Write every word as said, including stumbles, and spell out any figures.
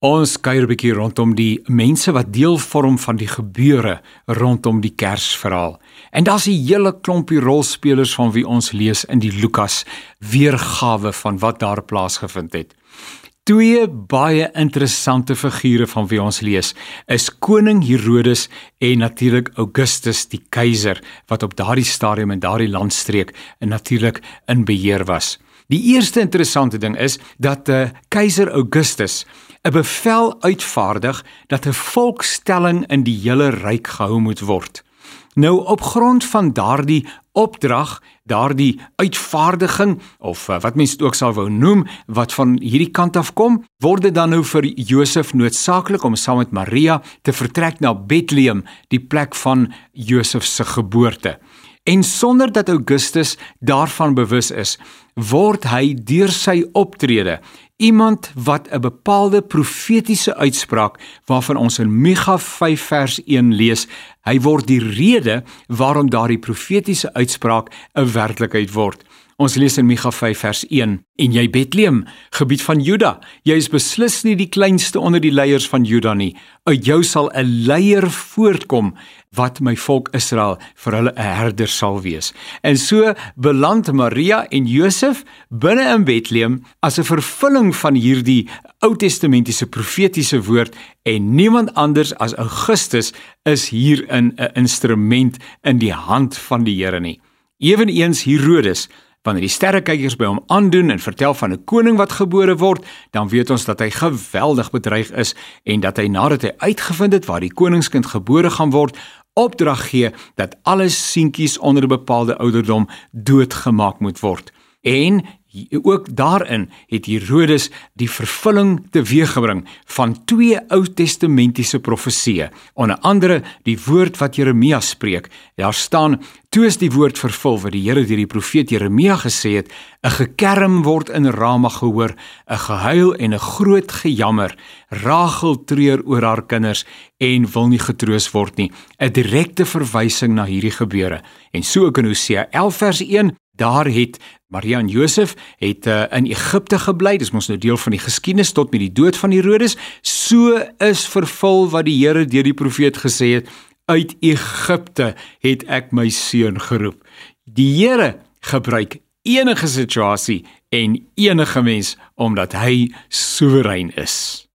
Ons kuier 'n bietjie rondom die mense wat deel vorm van die gebeure rondom die Kersverhaal. En daar's 'n hele klompie rolspelers van wie ons lees in die Lukas weergawe van wat daar plaasgevind het. Twee baie interessante figure van wie ons lees is koning Herodes en natuurlik Augustus die keiser wat op daardie stadium in daardie landstreek en natuurlik in beheer was. Die eerste interessante ding is dat uh, keiser Augustus 'n bevel uitvaardig dat 'n volkstelling in die hele ryk gehou moet word. Nou op grond van daardie opdrag, daardie uitvaardiging of uh, wat mense dit ook sal wou noem, wat van hierdie kant af kom, word dit dan nou vir Josef noodsaaklik om saam met Maria te vertrek na Bethlehem, die plek van Josef se geboorte. En sonder dat Augustus daarvan bewus is, word hy deur sy optrede iemand wat 'n bepaalde profetiese uitspraak waarvan ons in Micha vyf vers een lees, hy word die rede waarom daardie profetiese uitspraak 'n werklikheid word. Ons lees in Micha vyf vers een, en jy Bethlehem, gebied van Juda, jy is beslis nie die kleinste onder die leiers van Juda nie, uit jou sal 'n leier voortkom, wat my volk Israel vir hulle 'n herder sal wees. En so beland Maria en Josef binne in Bethlehem as 'n vervulling van hierdie Ou Testamentiese profetiese woord, en niemand anders as Augustus is hierin 'n instrument in die hand van die Here nie. Eweneens Herodes, wanneer die sterrekykers by hom aandoen en vertel van 'n koning wat gebore word, dan weet ons dat hy geweldig bedreig is en dat hy nadat hy uitgevind het waar die koningskind gebore gaan word, opdrag gee dat alle seentjies onder 'n bepaalde ouderdom doodgemaak moet word. En ook daarin het Herodes die vervulling teweeggebring van twee Ou Testamentiese profesieë, onder andere die woord wat Jeremia spreek. Daar staan, toe is die woord vervul wat die Here deur die profeet Jeremia gesê het, 'n gekerm word in Rama gehoor, 'n gehuil en 'n groot gejammer, Rachel treur oor haar kinders en wil nie getroos word nie. 'n Direkte verwysing na hierdie gebeure. En so ook in Hosea elf vers een, daar het Maria en Josef het uh, in Egipte gebly, dis mos nou deel van die geskiedenis tot met die dood van Herodes, so is vervul wat die Here deur die profeet gesê het, uit Egipte het ek my seun geroep. Die Here gebruik enige situasie en enige mens, omdat hy soewerein is.